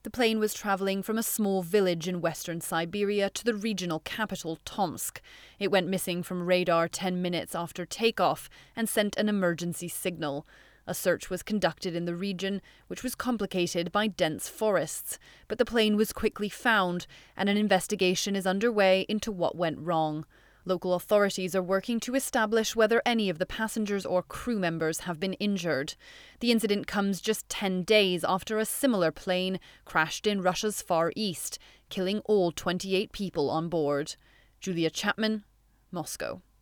The plane was traveling from a small village in western Siberia to the regional capital, Tomsk. It went missing from radar 10 minutes after takeoff and sent an emergency signal. A search was conducted in the region, which was complicated by dense forests. But the plane was quickly found, and an investigation is underway into what went wrong. Local authorities are working to establish whether any of the passengers or crew members have been injured. The incident comes just 10 days after a similar plane crashed in Russia's Far East, killing all 28 people on board. Julia Chapman, Moscow.